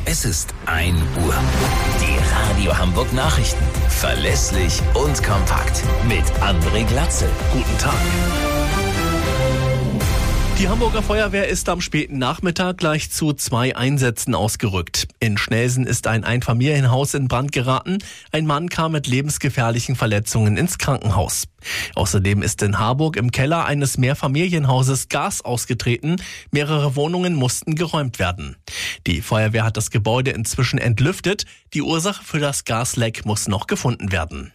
Es ist 1 Uhr. Die Radio Hamburg Nachrichten. Verlässlich und kompakt. Mit André Glatzel. Guten Tag. Die Hamburger Feuerwehr ist am späten Nachmittag gleich zu 2 Einsätzen ausgerückt. In Schnelsen ist ein Einfamilienhaus in Brand geraten. Ein Mann kam mit lebensgefährlichen Verletzungen ins Krankenhaus. Außerdem ist in Harburg im Keller eines Mehrfamilienhauses Gas ausgetreten. Mehrere Wohnungen mussten geräumt werden. Die Feuerwehr hat das Gebäude inzwischen entlüftet. Die Ursache für das Gasleck muss noch gefunden werden.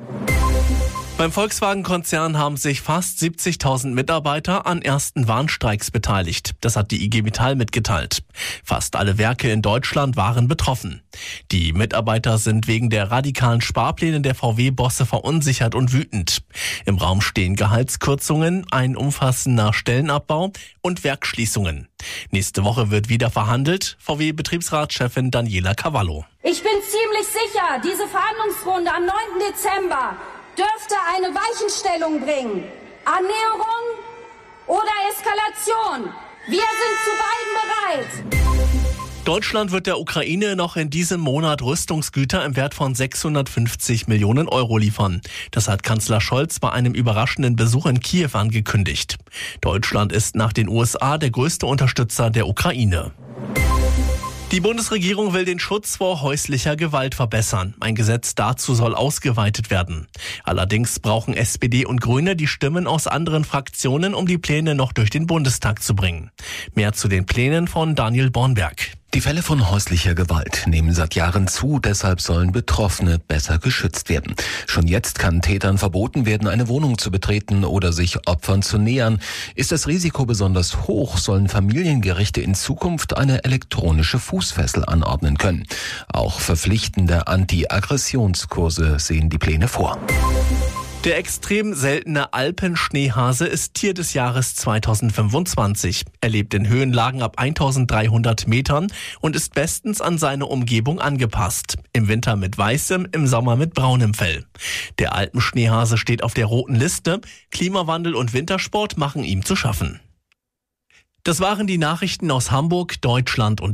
Beim Volkswagen-Konzern haben sich fast 70.000 Mitarbeiter an ersten Warnstreiks beteiligt. Das hat die IG Metall mitgeteilt. Fast alle Werke in Deutschland waren betroffen. Die Mitarbeiter sind wegen der radikalen Sparpläne der VW-Bosse verunsichert und wütend. Im Raum stehen Gehaltskürzungen, ein umfassender Stellenabbau und Werksschließungen. Nächste Woche wird wieder verhandelt. VW-Betriebsratschefin Daniela Cavallo. Ich bin ziemlich sicher, diese Verhandlungsrunde am 9. Dezember dürfte eine Weichenstellung bringen. Annäherung oder Eskalation. Wir sind zu beiden bereit. Deutschland wird der Ukraine noch in diesem Monat Rüstungsgüter im Wert von 650 Millionen Euro liefern. Das hat Kanzler Scholz bei einem überraschenden Besuch in Kiew angekündigt. Deutschland ist nach den USA der größte Unterstützer der Ukraine. Die Bundesregierung will den Schutz vor häuslicher Gewalt verbessern. Ein Gesetz dazu soll ausgeweitet werden. Allerdings brauchen SPD und Grüne die Stimmen aus anderen Fraktionen, um die Pläne noch durch den Bundestag zu bringen. Mehr zu den Plänen von Daniel Bornberg. Die Fälle von häuslicher Gewalt nehmen seit Jahren zu, deshalb sollen Betroffene besser geschützt werden. Schon jetzt kann Tätern verboten werden, eine Wohnung zu betreten oder sich Opfern zu nähern. Ist das Risiko besonders hoch, sollen Familiengerichte in Zukunft eine elektronische Fußfessel anordnen können. Auch verpflichtende Anti-Aggressionskurse sehen die Pläne vor. Der extrem seltene Alpenschneehase ist Tier des Jahres 2025. Er lebt in Höhenlagen ab 1300 Metern und ist bestens an seine Umgebung angepasst. Im Winter mit weißem, im Sommer mit braunem Fell. Der Alpenschneehase steht auf der roten Liste. Klimawandel und Wintersport machen ihm zu schaffen. Das waren die Nachrichten aus Hamburg, Deutschland und